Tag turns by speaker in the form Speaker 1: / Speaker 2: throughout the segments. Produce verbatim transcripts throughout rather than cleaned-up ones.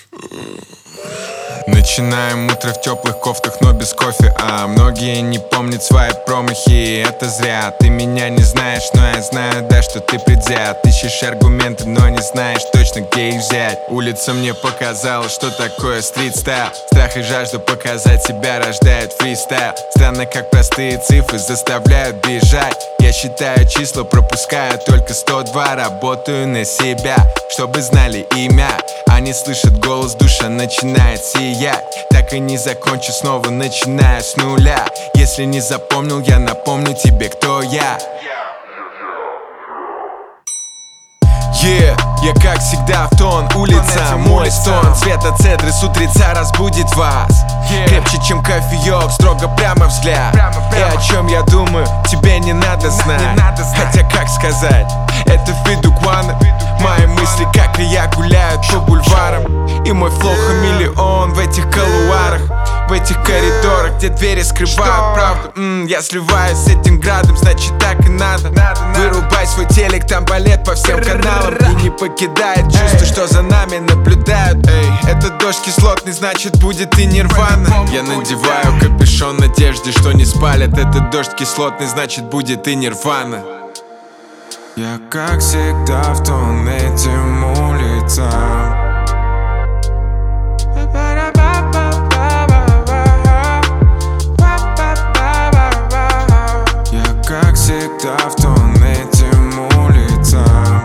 Speaker 1: Начинаем утро в теплых кофтах, но без кофе. А многие не помнят свои промахи, это зря. Ты меня не знаешь, но я знаю, да, что ты предвзят. Ищешь аргументы, но не знаешь точно, где их взять. Улица мне показала, что такое стрит-стайл. Страх и жажда показать себя рождает фристайл. Странно, как простые цифры заставляют бежать. Я считаю числа, пропускаю только сто два. Работаю на себя, чтобы знали имя. Они слышат голос, душа начинает сиять. Так и не закончу, снова начинаю с нуля. Если не запомнил, я напомню тебе, кто я. Yeah, я как всегда в тон, улица мой стон. Цвета цедры с утреца разбудит вас. Крепче, чем кофеек, строго прямо взгляд. И о чем я думаю, тебе не надо знать. Хотя как сказать, это Фидуквана. Мои мысли, как и я, гуляют по бульварам. И мой флоу хамелеон в этих колуарах, в этих коридорах, где двери скрывают правду. М-м, Я сливаюсь с этим градом, значит так и надо. Вырубай свой телек, там балет по всем каналам. И не покидает чувство, что за нами наблюдают. Эй, это дождь кислотный, значит будет и нирвана. Я надеваю капюшон в надежде, что не спалят. Это дождь кислотный, значит будет и нирвана. Я как всегда в тон этим улицам. Я как всегда в тон этим улицам.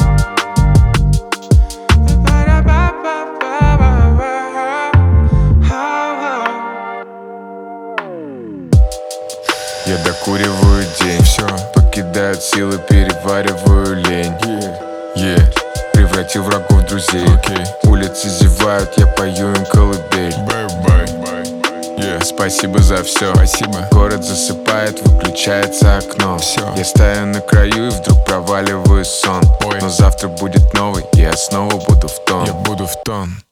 Speaker 1: Я докуриваю день, все, покидают силы, перевариваю лень. Yeah. Yeah. Превратил врагов в друзей. Okay. Улицы зевают, я пою им колыбель. Bye, bye, bye. Yeah. Спасибо за все. Спасибо. Город засыпает, выключается окно. Все. Я стою на краю и вдруг проваливаю сон. Ой. Но завтра будет новый, и я снова буду в тон. Я буду в тон.